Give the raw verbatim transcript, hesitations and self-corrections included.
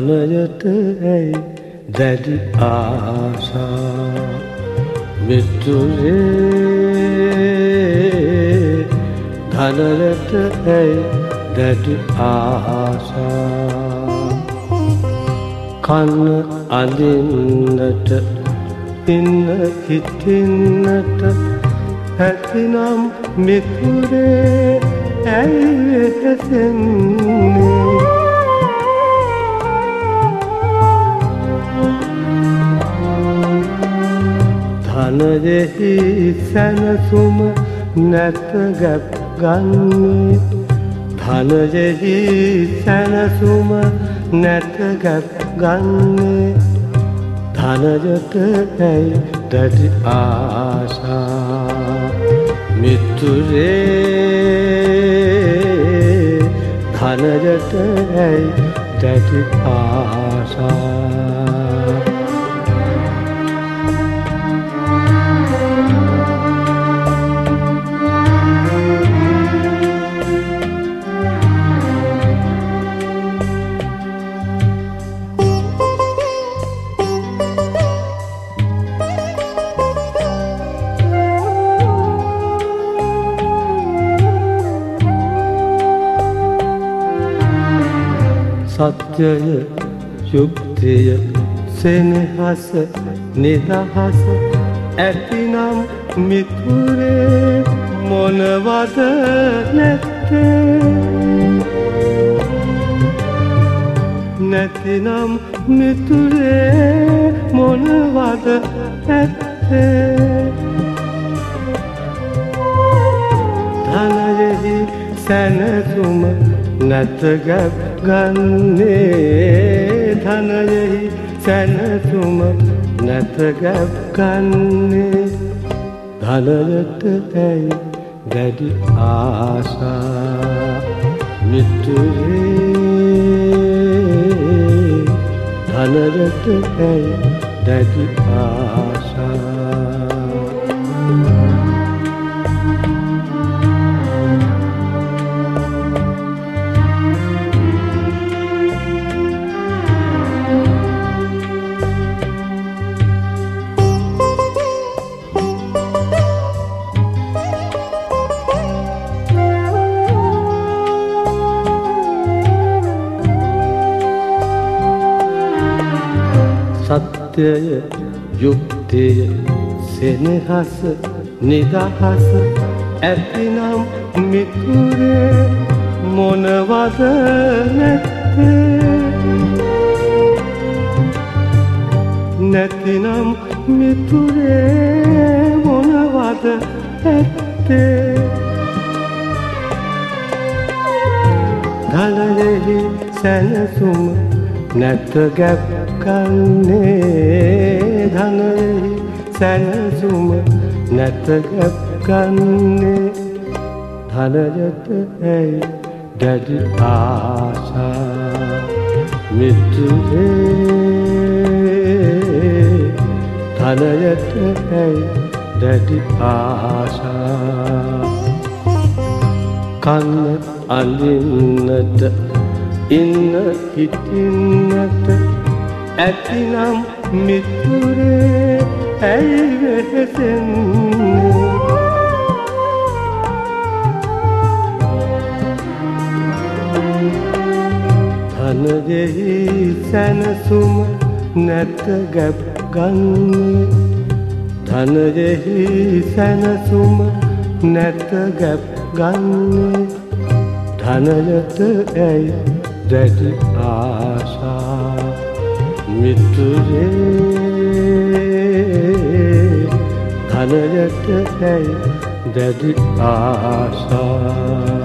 ධනයට ඇයි දැඩි ආශා මිතුරේ ධනයට ඇයි දැඩි ආශා කන්න අඳින්නට ඉන්න හිටින්නට ඇතිනම් මිතුරේ ඇයි වෙහෙසෙන්නේ ධනයෙහි සැනසුම නැත ගැප් ගන්නේ ධනයෙහි සැනසුම නැත ගැප් ගන්නේ ධනයට ඇයි දැඩි ආශා මිතුරේ ධනයට ඇයි දැඩි ආශා සත්‍යය යුක්තිය සෙනෙහස නිදහස ඇතිනම් මිතුරේ මොනවද නැත්තේ නැතිනම් මිතුරේ මොනවද ඇත්තේ ධනයෙහි සැනසුම නැත ගැප් ගන්නේ ධනයෙහි සැනසුම නැත ගැප් ගන්නේ ධනයට ඇයි දැඩි ආශා මිතුරේ ධනයට ඇයි දැඩි ආශා සත්‍යය යුක්තිය සෙනෙහස නිදහස ඇතිනම් මිතුරේ මොනවද නැත්තේ නැතිනම් මිතුරේ මොනවද ඇත්තේ ධනයෙහි සැනසුම නැත ගැප් ගන්නේ ධනයෙහි සැනසුම නැත ගැප් ගන්නේ ධනයට ඇයි දැඩි ආශා මිතුරේ ධනයට ඇයි දැඩි ආශා කන්න අඳින්නට ඉන්න හිටින්නට ඇතිනම් මිතුරේ ඇයි වෙහෙසෙන්නේ ධනයෙහි සැනසුම නැත ගැප් ගන්නේ ධනයෙහි සැනසුම නැත ගැප් ගන්නේ ධනයට ඇයි දැඩි ආශා මිතුරේ ධනයට ඇයි දැඩි ආශා